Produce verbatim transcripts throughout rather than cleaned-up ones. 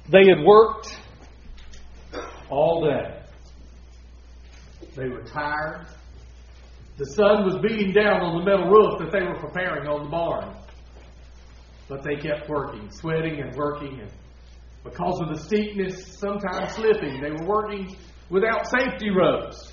They had worked all day. They were tired. The sun was beating down on the metal roof that they were preparing on the barn. But they kept working, sweating and working. And because of the steepness, sometimes slipping, they were working without safety ropes.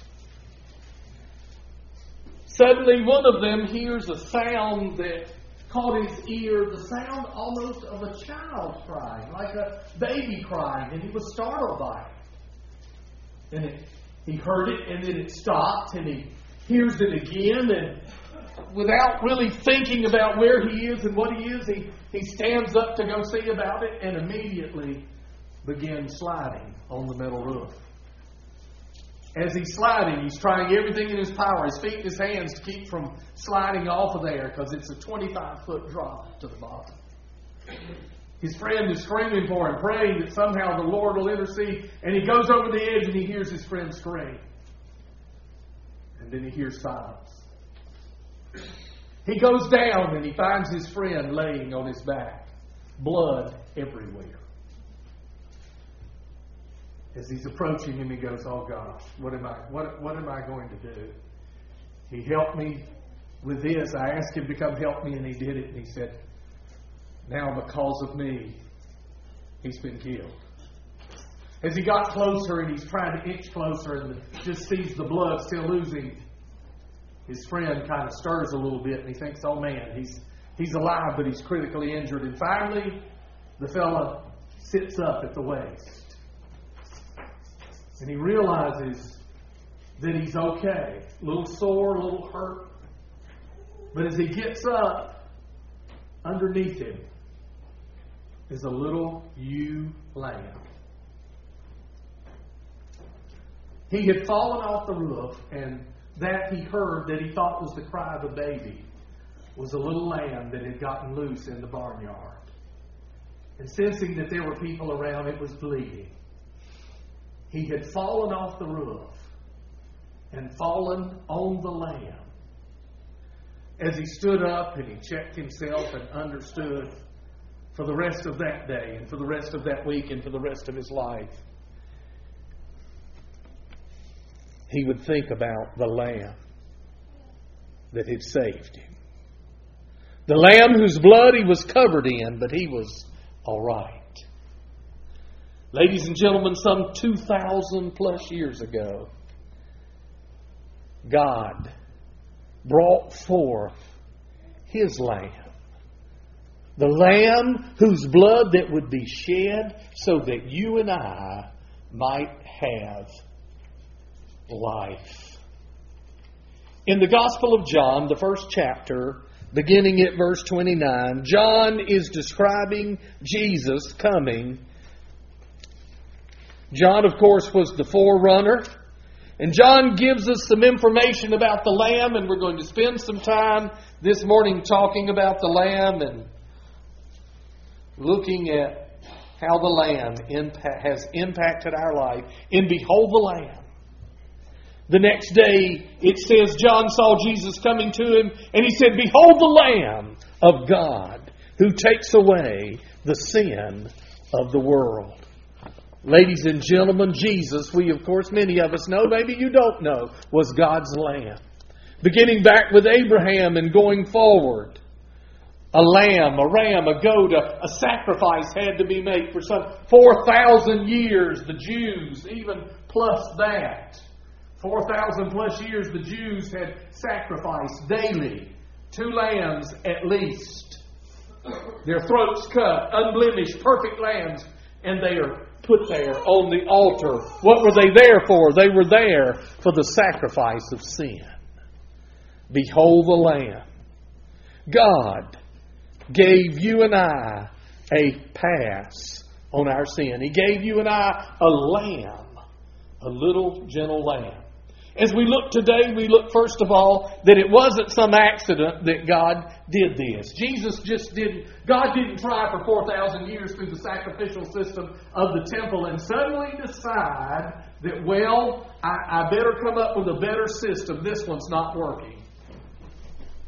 Suddenly, one of them hears a sound that caught his ear, the sound almost of a child crying, like a baby crying, and he was startled by it. And it, he heard it, and then it stopped, and he hears it again, and without really thinking about where he is and what he is, he, he stands up to go see about it, and immediately begins sliding on the metal roof. As he's sliding, he's trying everything in his power, his feet and his hands, to keep from sliding off of there, because it's a twenty-five foot drop to the bottom. His friend is screaming for him, praying that somehow the Lord will intercede. And he goes over the edge and he hears his friend scream. And then he hears silence. He goes down and he finds his friend laying on his back, blood everywhere. As he's approaching him, he goes, "Oh gosh, what am I? What what am I going to do?" He helped me with this. I asked him to come help me, and he did it. And he said, "Now because of me, he's been killed." As he got closer and he's trying to inch closer and just sees the blood still losing, his friend kind of stirs a little bit and he thinks, "Oh man, he's he's alive, but he's critically injured." And finally, the fella sits up at the waist. And he realizes that he's okay. A little sore, a little hurt. But as he gets up, underneath him is a little ewe lamb. He had fallen off the roof, and that he heard that he thought was the cry of a baby was a little lamb that had gotten loose in the barnyard. And sensing that there were people around, it was bleeding. He had fallen off the roof and fallen on the lamb. As he stood up and he checked himself and understood for the rest of that day and for the rest of that week and for the rest of his life, he would think about the lamb that had saved him. The lamb whose blood he was covered in, but he was all right. Ladies and gentlemen, some two thousand plus years ago, God brought forth His Lamb. The Lamb whose blood that would be shed so that you and I might have life. In the Gospel of John, the first chapter, beginning at verse twenty-nine, John is describing Jesus coming. John, of course, was the forerunner. And John gives us some information about the Lamb, and we're going to spend some time this morning talking about the Lamb and looking at how the Lamb impact, has impacted our life. And behold the Lamb. The next day, it says John saw Jesus coming to him, and he said, "Behold the Lamb of God who takes away the sin of the world." Ladies and gentlemen, Jesus, we of course, many of us know, maybe you don't know, was God's Lamb. Beginning back with Abraham and going forward, a lamb, a ram, a goat, a, a sacrifice had to be made for some four thousand years. The Jews, even plus that, four thousand plus years, the Jews had sacrificed daily two lambs at least. Their throats cut, unblemished, perfect lambs, and they are put there on the altar. What were they there for? They were there for the sacrifice of sin. Behold the Lamb. God gave you and I a pass on our sin. He gave you and I a lamb, a little gentle lamb. As we look today, we look first of all that it wasn't some accident that God did this. Jesus just didn't, God didn't try for four thousand years through the sacrificial system of the temple and suddenly decide that, well, I, I better come up with a better system. This one's not working.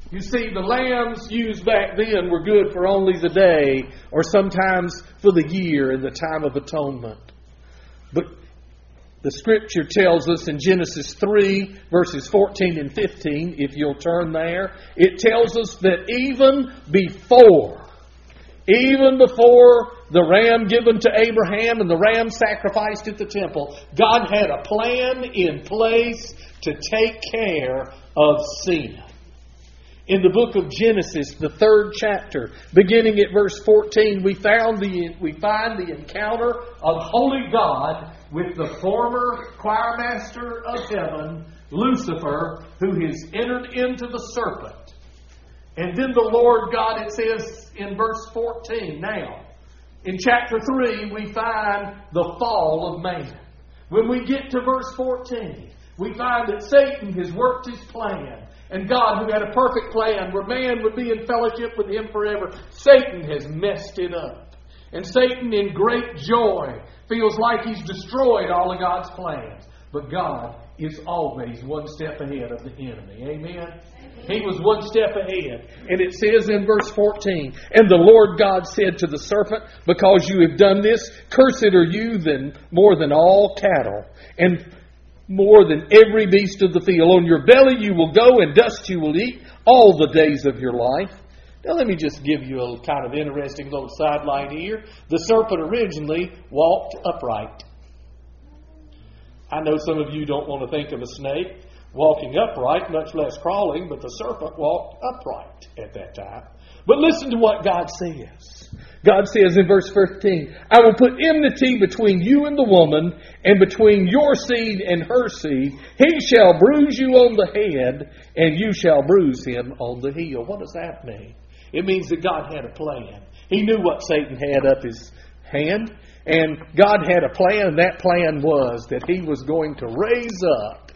You see, the lambs used back then were good for only the day or sometimes for the year in the time of atonement. But the Scripture tells us in Genesis three, verses fourteen and fifteen, if you'll turn there, it tells us that even before, even before the ram given to Abraham and the ram sacrificed at the temple, God had a plan in place to take care of sin. In the book of Genesis, the third chapter, beginning at verse fourteen, we found the we find the encounter of holy God with the former choir master of heaven, Lucifer, who has entered into the serpent. And then the Lord God, it says in verse fourteen, now, in chapter three, we find the fall of man. When we get to verse fourteen, we find that Satan has worked his plan. And God, who had a perfect plan where man would be in fellowship with Him forever, Satan has messed it up. And Satan, in great joy, feels like he's destroyed all of God's plans. But God is always one step ahead of the enemy. Amen? Amen. He was one step ahead. And it says in verse fourteen, and the Lord God said to the serpent, because you have done this, cursed are you than more than all cattle, and more than every beast of the field. On your belly you will go, and dust you will eat all the days of your life. Now let me just give you a kind of interesting little sidelight here. The serpent originally walked upright. I know some of you don't want to think of a snake walking upright, much less crawling, but the serpent walked upright at that time. But listen to what God says. God says in verse fifteen, I will put enmity between you and the woman, and between your seed and her seed. He shall bruise you on the head, and you shall bruise him on the heel. What does that mean? It means that God had a plan. He knew what Satan had up his hand, and God had a plan, and that plan was that He was going to raise up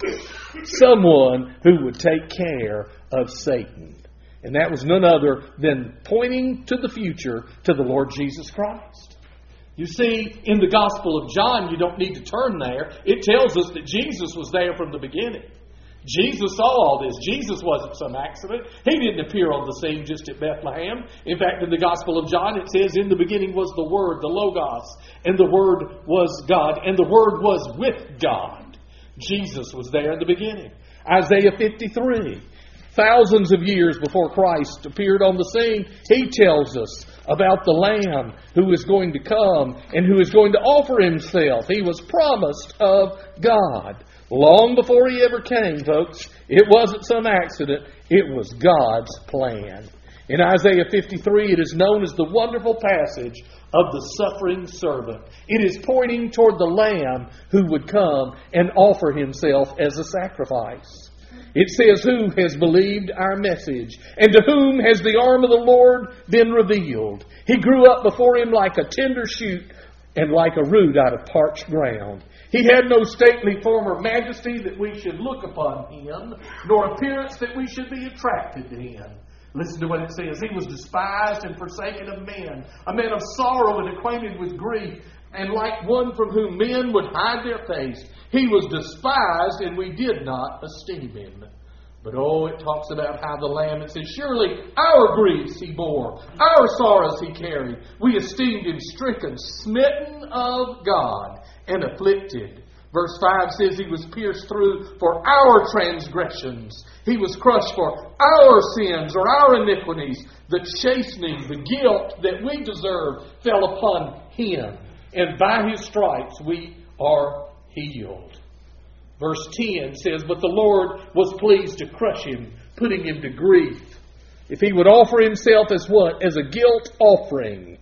someone who would take care of Satan. And that was none other than pointing to the future to the Lord Jesus Christ. You see, in the Gospel of John, you don't need to turn there. It tells us that Jesus was there from the beginning. Jesus saw all this. Jesus wasn't some accident. He didn't appear on the scene just at Bethlehem. In fact, in the Gospel of John, it says, in the beginning was the Word, the Logos, and the Word was God, and the Word was with God. Jesus was there in the beginning. Isaiah fifty-three. Thousands of years before Christ appeared on the scene, He tells us about the Lamb who is going to come and who is going to offer Himself. He was promised of God long before He ever came, folks. It wasn't some accident. It was God's plan. In Isaiah fifty-three, it is known as the wonderful passage of the suffering servant. It is pointing toward the Lamb who would come and offer Himself as a sacrifice. It says, who has believed our message? And to whom has the arm of the Lord been revealed? He grew up before Him like a tender shoot and like a root out of parched ground. He had no stately form or majesty that we should look upon Him, nor appearance that we should be attracted to Him. Listen to what it says. He was despised and forsaken of men, a man of sorrow and acquainted with grief, and like one from whom men would hide their face. He was despised, and we did not esteem Him. But oh, it talks about how the Lamb, it says, surely our griefs He bore, our sorrows He carried. We esteemed Him stricken, smitten of God, and afflicted. Verse five says He was pierced through for our transgressions. He was crushed for our sins or our iniquities. The chastening, the guilt that we deserve fell upon Him. And by His stripes we are healed. Verse ten says, but the Lord was pleased to crush Him, putting Him to grief. If He would offer Himself as what? As a guilt offering.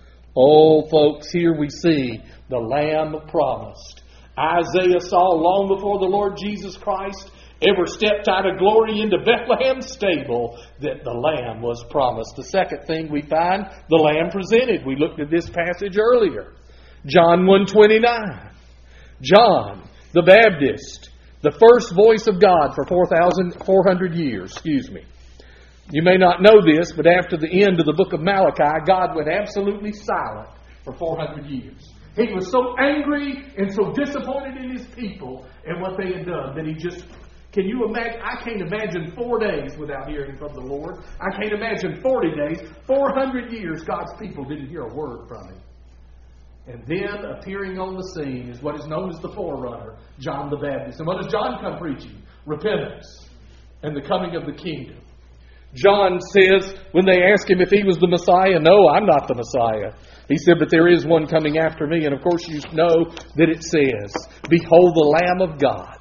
Oh, folks, here we see the Lamb promised. Isaiah saw long before the Lord Jesus Christ ever stepped out of glory into Bethlehem's stable that the Lamb was promised. The second thing we find, the Lamb presented. We looked at this passage earlier. John one twenty-nine. John, the Baptist, the first voice of God for four thousand four hundred years. Excuse me. You may not know this, but after the end of the book of Malachi, God went absolutely silent for four hundred years. He was so angry and so disappointed in His people and what they had done that He just Can you imagine? I can't imagine four days without hearing from the Lord. I can't imagine forty days. four hundred years God's people didn't hear a word from Him. And then appearing on the scene is what is known as the forerunner, John the Baptist. And what does John come preaching? Repentance and the coming of the kingdom. John says, when they ask him if he was the Messiah, no, I'm not the Messiah. He said, but there is one coming after me. And of course you know that it says, behold the Lamb of God.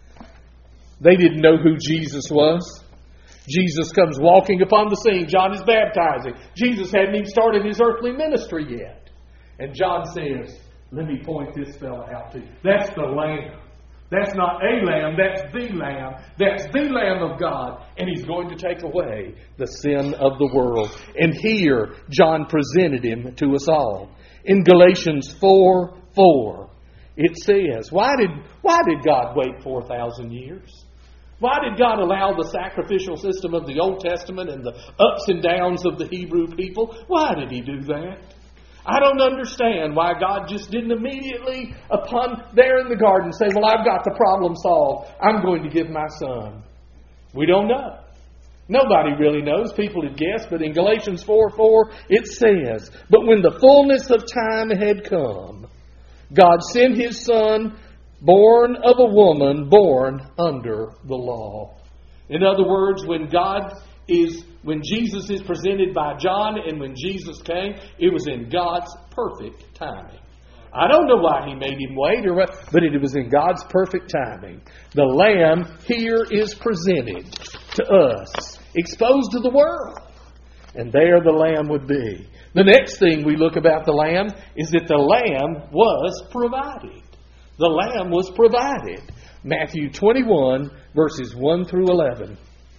They didn't know who Jesus was. Jesus comes walking upon the scene. John is baptizing. Jesus hadn't even started his earthly ministry yet. And John says, let me point this fella out to you. That's the Lamb. That's not a lamb, that's the Lamb. That's the Lamb of God. And He's going to take away the sin of the world. And here, John presented Him to us all. In Galatians four four, it says, why did, why did God wait four thousand years? Why did God allow the sacrificial system of the Old Testament and the ups and downs of the Hebrew people? Why did He do that? I don't understand why God just didn't immediately, upon there in the garden, say, well, I've got the problem solved. I'm going to give my Son. We don't know. Nobody really knows. People had guessed. But in Galatians four four, it says, but when the fullness of time had come, God sent His Son, born of a woman, born under the law. In other words, when God is... When Jesus is presented by John and when Jesus came, it was in God's perfect timing. I don't know why He made Him wait, or what, but it was in God's perfect timing. The Lamb here is presented to us, exposed to the world. And there the Lamb would be. The next thing we look about the Lamb is that the Lamb was provided. The Lamb was provided. Matthew twenty-one, verses one through eleven.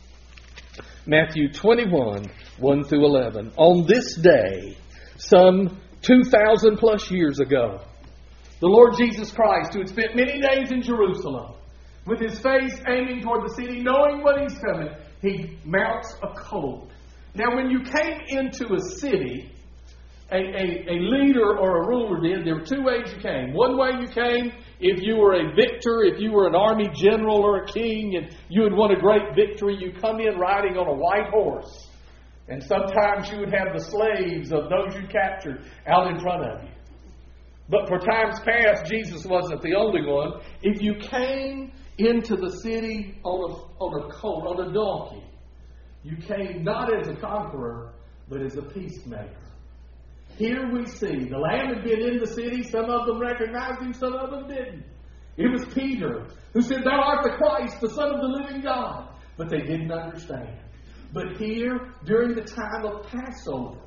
Matthew twenty-one, one through eleven. On this day, some two thousand plus years ago, the Lord Jesus Christ, who had spent many days in Jerusalem, with His face aiming toward the city, knowing what He's coming, He mounts a colt. Now, when you came into a city, a, a, a leader or a ruler did, there were two ways you came. One way you came, if you were a victor, if you were an army general or a king and you had won a great victory, you come in riding on a white horse. And sometimes you would have the slaves of those you captured out in front of you. But for times past, Jesus wasn't the only one. If you came into the city on a, on a colt, on a donkey, you came not as a conqueror, but as a peacemaker. Here we see the Lamb had been in the city. Some of them recognized Him, some of them didn't. It was Peter who said, thou art the Christ, the Son of the living God. But they didn't understand. But here, during the time of Passover,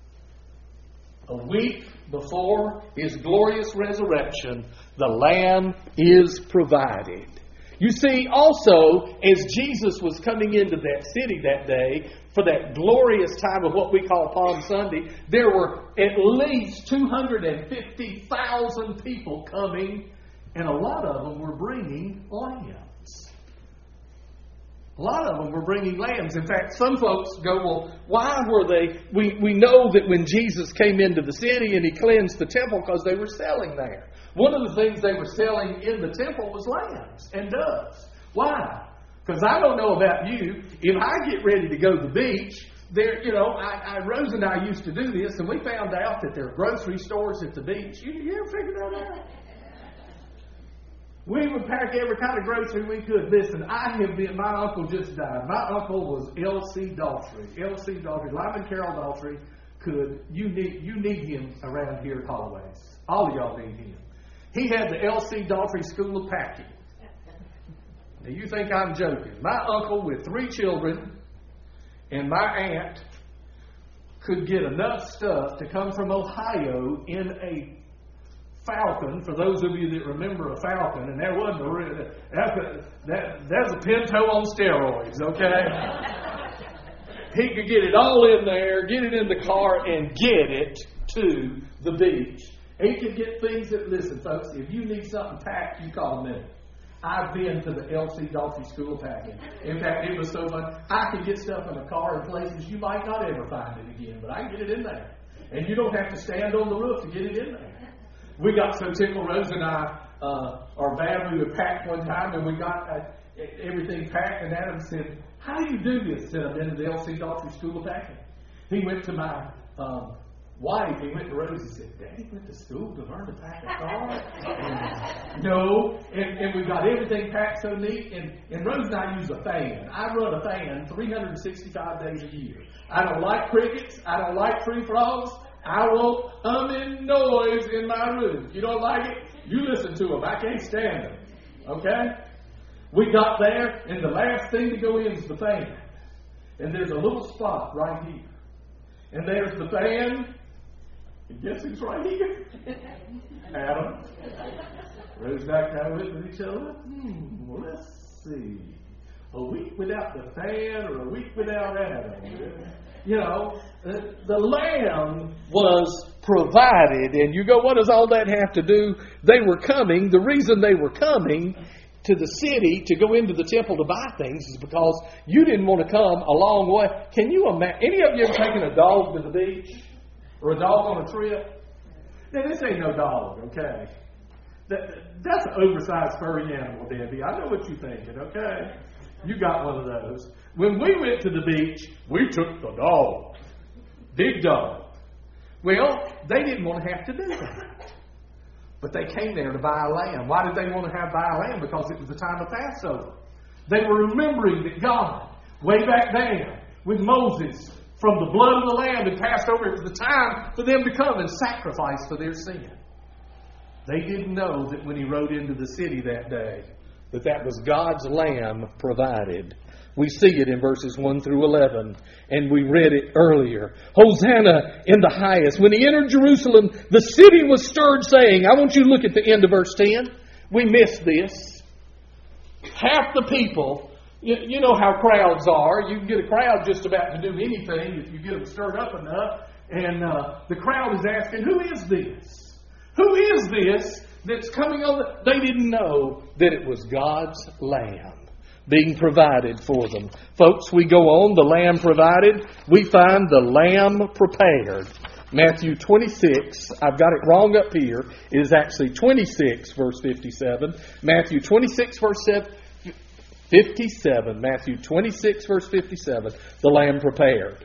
a week before His glorious resurrection, the Lamb is provided. You see, also, as Jesus was coming into that city that day, for that glorious time of what we call Palm Sunday, there were at least two hundred fifty thousand people coming, and a lot of them were bringing lambs. A lot of them were bringing lambs. In fact, some folks go, well, why were they? We, we know that when Jesus came into the city and He cleansed the temple because they were selling there. One of the things they were selling in the temple was lambs and doves. Why? Because I don't know about you. If I get ready to go to the beach, there, you know, I, I, Rose and I used to do this, and we found out that there are grocery stores at the beach. You, you ever figured that out? We would pack every kind of grocery we could. Listen, I have been, my uncle just died. My uncle was L C Daltrey. L C Daltrey, Lyman Carroll Daltrey, could, you need, you need him around here always. All of y'all need him. He had the L C Daltrey School of Packing. Now, you think I'm joking. My uncle with three children and my aunt could get enough stuff to come from Ohio in a Falcon, for those of you that remember a Falcon, and there wasn't a, that's a, that, that's a Pinto on steroids, okay? He could get it all in there, get it in the car, and get it to the beach. He could get things that, listen, folks, if you need something packed, you call me. I've been to the L C Daltrey School of Packing. In fact, it was so fun. I could get stuff in a car in places you might not ever find it again, but I can get it in there. And you don't have to stand on the roof to get it in there. We got so tickled, Rose and I, uh, our van, we would pack one time, and we got, uh, everything packed, and Adam said, how do you do this? Said, I've been to the L C Daughtry School of Packing. He went to my um, wife, he went to Rose and said, Daddy went to school to learn to pack a car? And, no, and, and we got everything packed so neat, and, and Rose and I use a fan. I run a fan three hundred sixty-five days a year. I don't like crickets, I don't like tree frogs, I want humming noise in my room. If you don't like it, you listen to them. I can't stand them. Okay? We got there, and the last thing to go in is the fan. And there's a little spot right here. And there's the fan. And guess who's right here? Adam. Rose back down with each other. Hmm, well, let's see. A week without the fan or a week without Adam? You know, the, the lamb was provided. And you go, what does all that have to do? They were coming. The reason they were coming to the city to go into the temple to buy things is because you didn't want to come a long way. Can you imagine? Any of you ever taken a dog to the beach? Or a dog on a trip? Now, this ain't no dog, okay? That, that's an oversized furry animal, Debbie. I know what you're thinking, okay? You got one of those. When we went to the beach, we took the dog. Big dog. Well, they didn't want to have to do that. But they came there to buy a lamb. Why did they want to have buy a lamb? Because it was the time of Passover. They were remembering that God, way back then, with Moses, from the blood of the lamb had passed over. It was the time for them to come and sacrifice for their sin. They didn't know that when he rode into the city that day, that that was God's lamb provided. We see it in verses one through eleven, and we read it earlier. Hosanna in the highest. When he entered Jerusalem, the city was stirred, saying, I want you to look at the end of verse ten. We missed this. Half the people, you, you know how crowds are. You can get a crowd just about to do anything if you get them stirred up enough. And uh, the crowd is asking, who is this? Who is this that's coming on? The... They didn't know that it was God's lamb being provided for them. Folks, we go on, the lamb provided, we find the lamb prepared. Matthew twenty-six, I've got it wrong up here, it is actually twenty-six verse fifty-seven. Matthew twenty-six verse fifty-seven. Matthew twenty-six verse fifty-seven, the lamb prepared.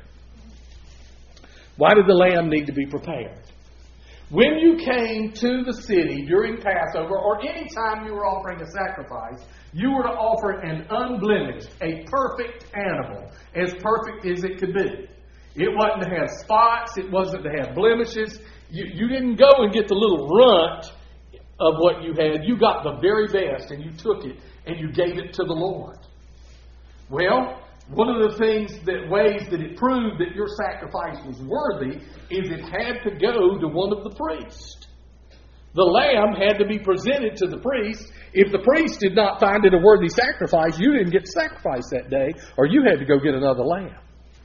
Why did the lamb need to be prepared? When you came to the city during Passover, or any time you were offering a sacrifice, you were to offer an unblemished, a perfect animal, as perfect as it could be. It wasn't to have spots, it wasn't to have blemishes. You, you didn't go and get the little runt of what you had. You got the very best, and you took it, and you gave it to the Lord. Well, one of the things that ways that it proved that your sacrifice was worthy is it had to go to one of the priests. The lamb had to be presented to the priest. If the priest did not find it a worthy sacrifice, you didn't get sacrificed that day, or you had to go get another lamb.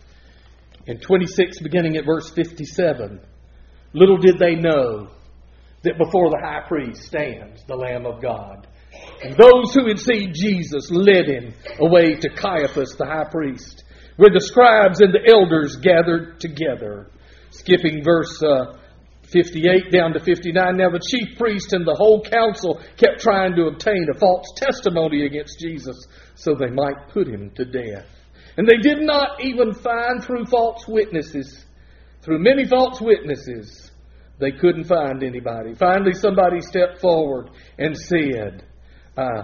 In twenty-six, beginning at verse fifty-seven, little did they know that before the high priest stands the Lamb of God. And those who had seen Jesus led him away to Caiaphas, the high priest, where the scribes and the elders gathered together. Skipping verse uh, fifty-eight down to fifty-nine. Now the chief priest and the whole council kept trying to obtain a false testimony against Jesus so they might put him to death. And they did not even find through false witnesses, through many false witnesses, they couldn't find anybody. Finally, somebody stepped forward and said, Uh,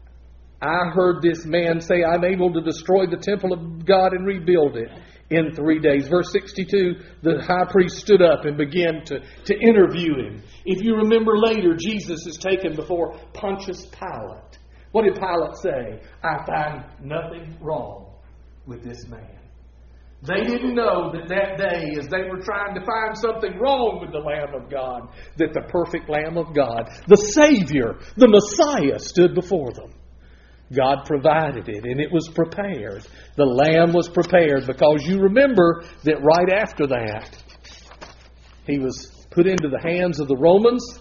I heard this man say, I'm able to destroy the temple of God and rebuild it in three days. Verse sixty-two, the high priest stood up and began to, to interview him. If you remember later, Jesus is taken before Pontius Pilate. What did Pilate say? I find nothing wrong with this man. They didn't know that that day, as they were trying to find something wrong with the Lamb of God, that the perfect Lamb of God, the Savior, the Messiah, stood before them. God provided it, and it was prepared. The Lamb was prepared because you remember that right after that, he was put into the hands of the Romans.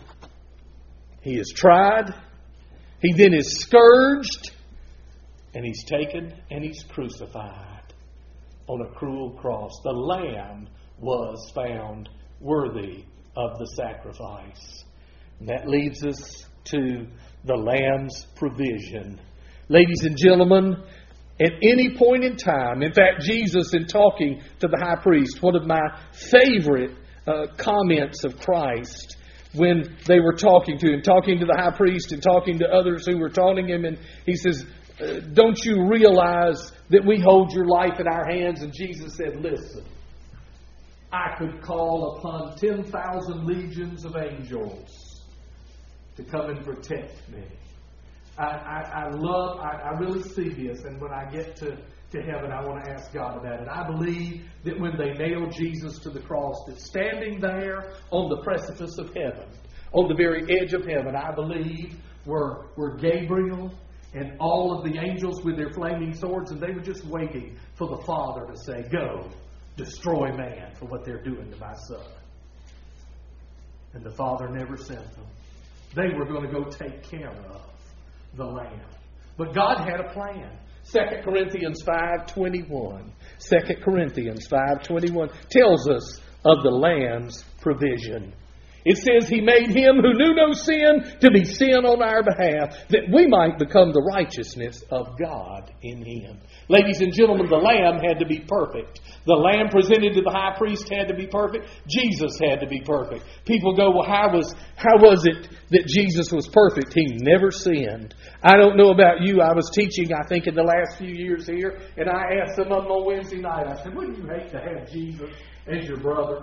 He is tried. He then is scourged, and he's taken and he's crucified on a cruel cross. The Lamb was found worthy of the sacrifice. And that leads us to the Lamb's provision. Ladies and gentlemen, at any point in time, in fact, Jesus, in talking to the high priest, one of my favorite uh, comments of Christ when they were talking to him, talking to the high priest and talking to others who were taunting him, and he says, uh, don't you realize that we hold your life in our hands? And Jesus said, listen, I could call upon ten thousand legions of angels to come and protect me. I, I, I love, I, I really see this, and when I get to, to heaven, I want to ask God about it. I believe that when they nailed Jesus to the cross, that standing there on the precipice of heaven, on the very edge of heaven, I believe were, were Gabriel and all of the angels with their flaming swords, and they were just waiting for the Father to say, go, destroy man for what they're doing to my Son. And the Father never sent them. They were going to go take care of the Lamb. But God had a plan. Second Corinthians five twenty-one. Second Corinthians five twenty-one tells us of the Lamb's provision. It says, He made Him who knew no sin to be sin on our behalf, that we might become the righteousness of God in Him. Ladies and gentlemen, the Lamb had to be perfect. The Lamb presented to the high priest had to be perfect. Jesus had to be perfect. People go, well, how was, how was it that Jesus was perfect? He never sinned. I don't know about you. I was teaching, I think, in the last few years here, and I asked some of them on Wednesday night, I said, wouldn't you hate to have Jesus as your brother?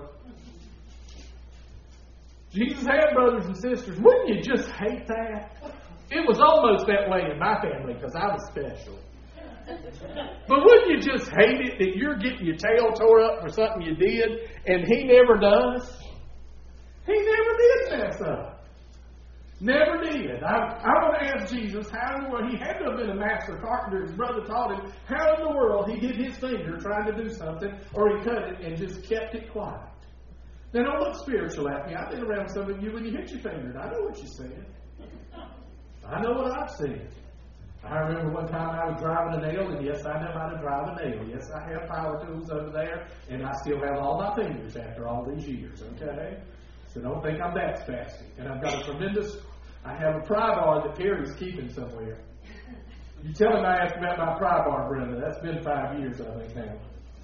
Jesus had brothers and sisters. Wouldn't you just hate that? It was almost that way in my family because I was special. But wouldn't you just hate it that you're getting your tail tore up for something you did and He never does? He never did mess up. Never did. I, I want to ask Jesus how in the world, He had to have been a master carpenter. His brother taught him how in the world He hit his finger trying to do something, or He cut it and just kept it quiet. Now, don't look spiritual at me. I've been around some of you when you hit your finger, and I know what you said. I know what I've said. I remember one time I was driving a nail, and yes, I know how to drive a nail. Yes, I have power tools over there, and I still have all my fingers after all these years, okay? So don't think I'm that spastic. And I've got a tremendous, I have a pry bar that Terry's keeping somewhere. You tell him I asked about my pry bar, Brenda. That's been five years, I think, now.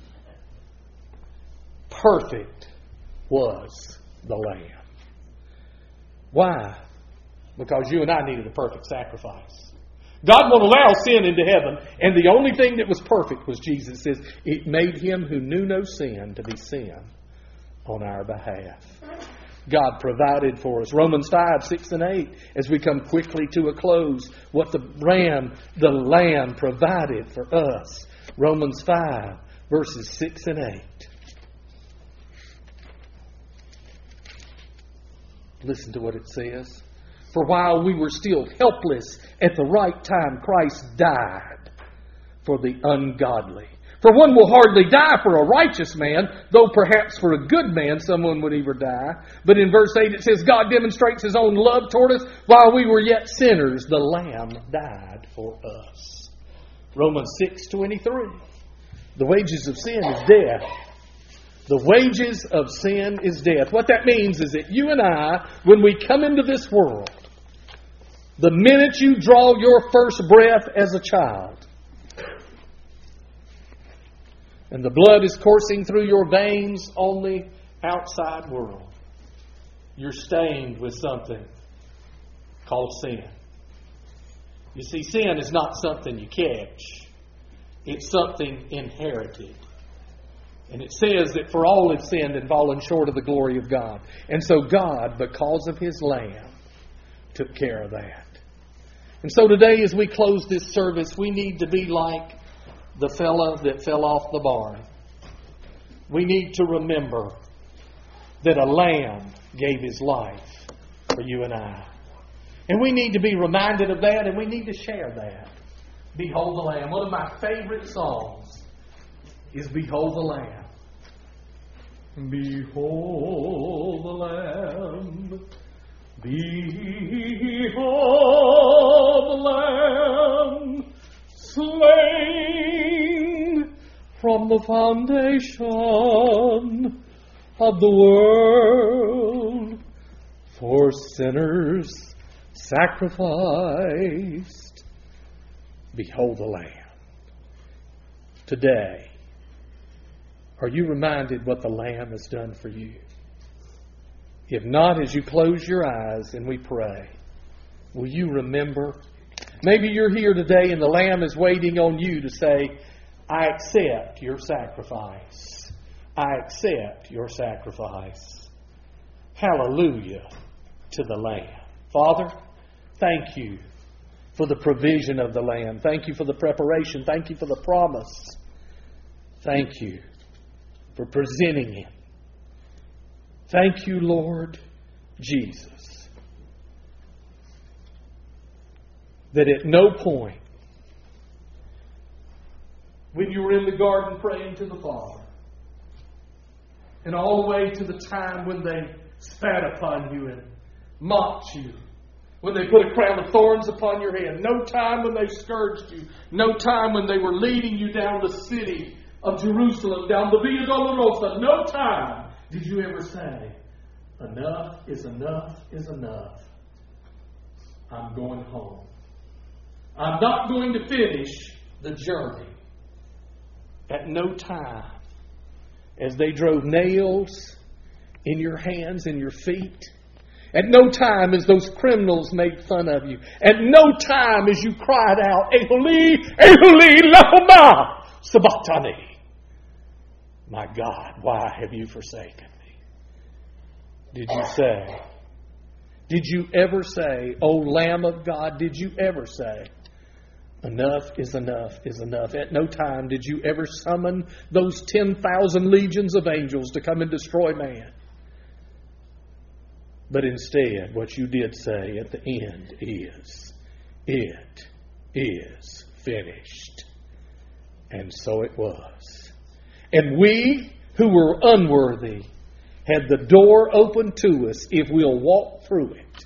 Perfect was the Lamb. Why? Because you and I needed a perfect sacrifice. God won't allow sin into heaven, and the only thing that was perfect was Jesus. It says, it made Him who knew no sin to be sin on our behalf. God provided for us. Romans five, six, and eight, as we come quickly to a close, what the ram, the Lamb provided for us. Romans five, verses six and eight. Listen to what it says. For while we were still helpless, at the right time Christ died for the ungodly. For one will hardly die for a righteous man, though perhaps for a good man someone would ever die. But in verse eight it says, God demonstrates His own love toward us. While we were yet sinners, the Lamb died for us. Romans six twenty-three. The wages of sin is death. The wages of sin is death. What that means is that you and I, when we come into this world, the minute you draw your first breath as a child, and the blood is coursing through your veins on the outside world, you're stained with something called sin. You see, sin is not something you catch. It's something inherited. And it says that for all have sinned and fallen short of the glory of God. And so God, because of His Lamb, took care of that. And so today as we close this service, we need to be like the fella that fell off the barn. We need to remember that a lamb gave his life for you and I. And we need to be reminded of that, and we need to share that. Behold the Lamb. One of my favorite songs is Behold the Lamb. Behold the Lamb. Behold the Lamb. Slain from the foundation of the world, for sinners sacrificed. Behold the Lamb. Today, are you reminded what the Lamb has done for you? If not, as you close your eyes and we pray, will you remember? Maybe you're here today and the Lamb is waiting on you to say, I accept your sacrifice. I accept your sacrifice. Hallelujah to the Lamb. Father, thank you for the provision of the Lamb. Thank you for the preparation. Thank you for the promise. Thank you for presenting Him. Thank you, Lord Jesus, that at no point when you were in the garden praying to the Father, and all the way to the time when they spat upon you and mocked you, when they put a crown of thorns upon your head, no time when they scourged you, no time when they were leading you down the city of Jerusalem, down the Via Dolorosa, no time did you ever say, enough is enough is enough. I'm going home. I'm not going to finish the journey. At no time, as they drove nails in your hands and your feet, at no time as those criminals made fun of you, at no time as you cried out, Eholi, Eholi, lama sabachthani. My God, why have you forsaken me? Did you say, did you ever say, O Lamb of God, did you ever say, enough is enough is enough? At no time did you ever summon those ten thousand legions of angels to come and destroy man. But instead, what you did say at the end is, it is finished. And so it was. And we who were unworthy had the door open to us, if we'll walk through it,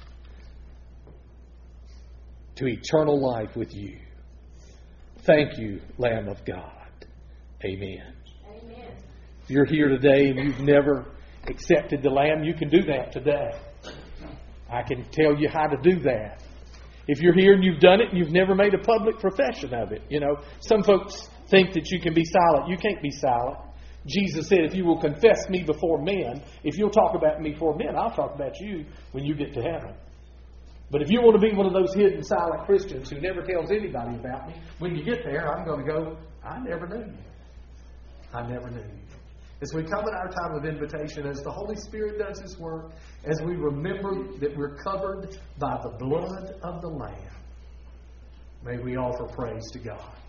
to eternal life with you. Thank you, Lamb of God. Amen. Amen. If you're here today and you've never accepted the Lamb, you can do that today. I can tell you how to do that. If you're here and you've done it and you've never made a public profession of it, you know, some folks think that you can be silent. You can't be silent. Jesus said, if you will confess me before men, if you'll talk about me before men, I'll talk about you when you get to heaven. But if you want to be one of those hidden, silent Christians who never tells anybody about me, when you get there, I'm going to go, I never knew you. I never knew you. As we come in our time of invitation, as the Holy Spirit does His work, as we remember that we're covered by the blood of the Lamb, may we offer praise to God.